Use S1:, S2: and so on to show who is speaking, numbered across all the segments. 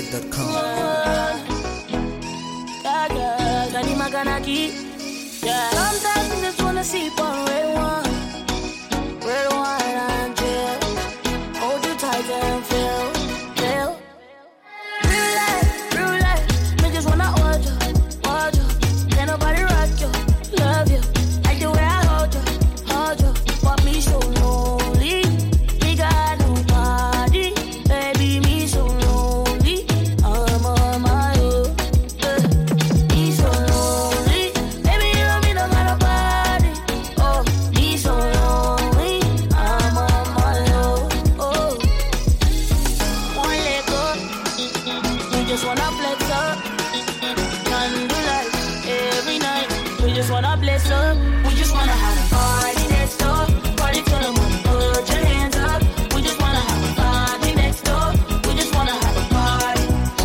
S1: ninjaludet.com.
S2: Yeah. Sometimes I just wanna sleep on red wine and chill. Hold you tight and feel. Real life, me just wanna hold you. Can't nobody rock you, love you. Like the way I hold you. But me so lonely, me got nobody. Baby, me so lonely, I'm on my own. Me so lonely, baby, you know me no got nobody. Oh, me so lonely, I'm on my own. Oh, one leg up, we just wanna flex up. Candlelight every night, we just wanna bless up. We just wanna have a party next door, party till the morning. Put your hands up. We just wanna have a party next door. We just wanna have a party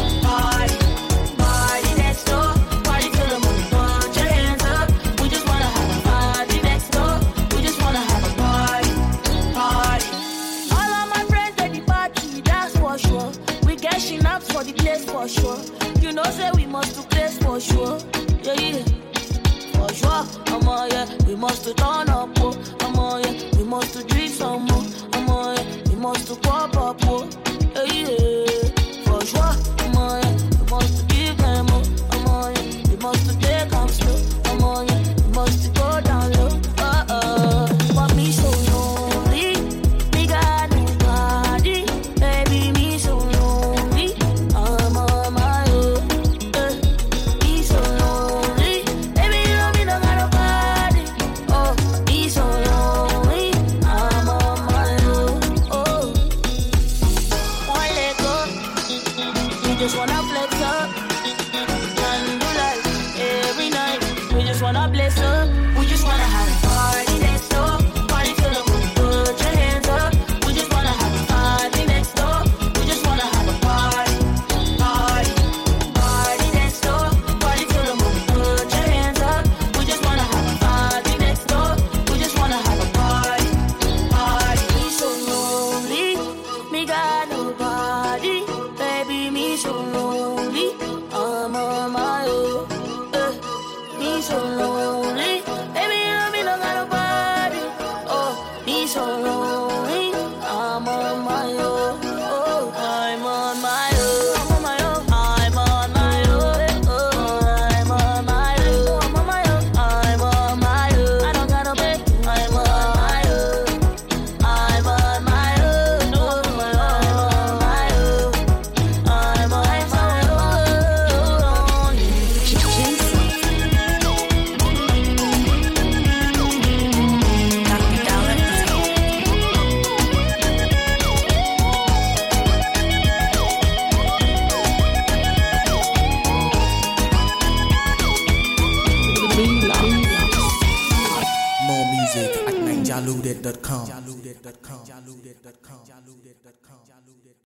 S2: next door, party till the morning. Put your hands up. We just wanna have a party next door. We just wanna have a party. All of my friends at the party, that's for sure. We get schnapps for the place for sure. You know, say we must do place for sure. Yeah. For sure, we must turn up, we must drink some more, we must pop up, yeah. For sure, we must give them up, we must take them slow, we must go down low, but me so lonely, me got nobody, baby, me so lonely, I'm on my own, me so lonely, baby, you know me no got nobody, oh, me so lonely, I'm on my own, oh, one leg up, we just wanna flex up, candlelight every night, we just wanna bless up, we just wanna have a party next door, party till the morning, put your hands up, we just wanna have a party next door, we just wanna have a party next door, party till the morning, put your hands up, we just wanna have a party next door, we just wanna have a party. Me so lonely, me got nobody, baby, me so lonely, I'm on my own. Me so lonely, baby, you know me no got nobody. Oh, me so lonely, I'm on my own. Oh, I'm on my own. I'm on my own. I'm on my own. Oh, I'm on my own. I'm on my own. I'm on my own. I don't gotta beg. I'm on my own. I'm on my own. Oh, I'm on my own. I'm on my own.
S1: More music at ninjaludet.com.